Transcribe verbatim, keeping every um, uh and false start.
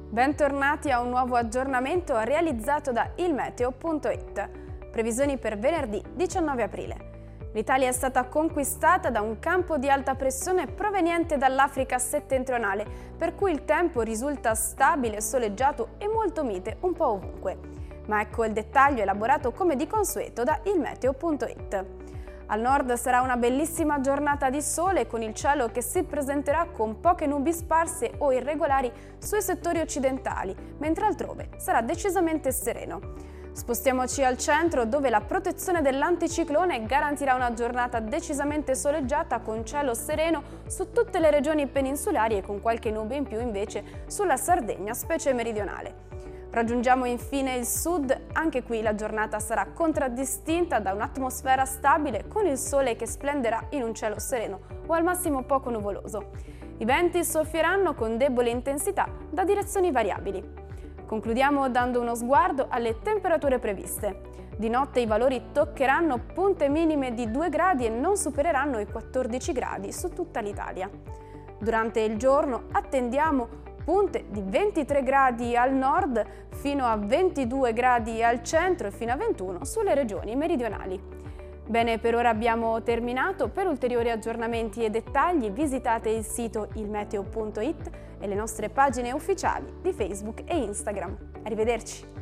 Bentornati a un nuovo aggiornamento realizzato da ilmeteo punto it. Previsioni per venerdì diciannove aprile. L'Italia è stata conquistata da un campo di alta pressione proveniente dall'Africa settentrionale, per cui il tempo risulta stabile, soleggiato e molto mite un po' ovunque. Ma ecco il dettaglio elaborato come di consueto da ilmeteo punto it. Al nord sarà una bellissima giornata di sole con il cielo che si presenterà con poche nubi sparse o irregolari sui settori occidentali, mentre altrove sarà decisamente sereno. Spostiamoci al centro, dove la protezione dell'anticiclone garantirà una giornata decisamente soleggiata con cielo sereno su tutte le regioni peninsulari e con qualche nube in più invece sulla Sardegna, specie meridionale. Raggiungiamo infine il sud, anche qui la giornata sarà contraddistinta da un'atmosfera stabile con il sole che splenderà in un cielo sereno o al massimo poco nuvoloso. I venti soffieranno con debole intensità da direzioni variabili. Concludiamo dando uno sguardo alle temperature previste. Di notte i valori toccheranno punte minime di due gradi e non supereranno i quattordici gradi su tutta l'Italia. Durante il giorno attendiamo punte di ventitré gradi al nord fino a ventidue gradi al centro e fino a ventuno sulle regioni meridionali. Bene, per ora abbiamo terminato. Per ulteriori aggiornamenti e dettagli visitate il sito ilmeteo punto it e le nostre pagine ufficiali di Facebook e Instagram. Arrivederci!